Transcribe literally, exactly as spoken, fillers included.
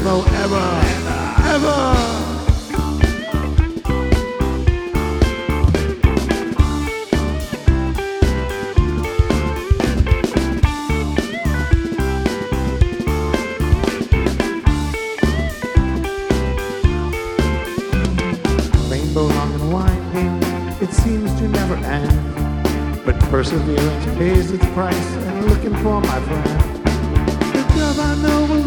rainbow ever, ever. Rainbow long and winding, it seems to never end, but perseverance pays its price, and looking for my friend. The dove I know will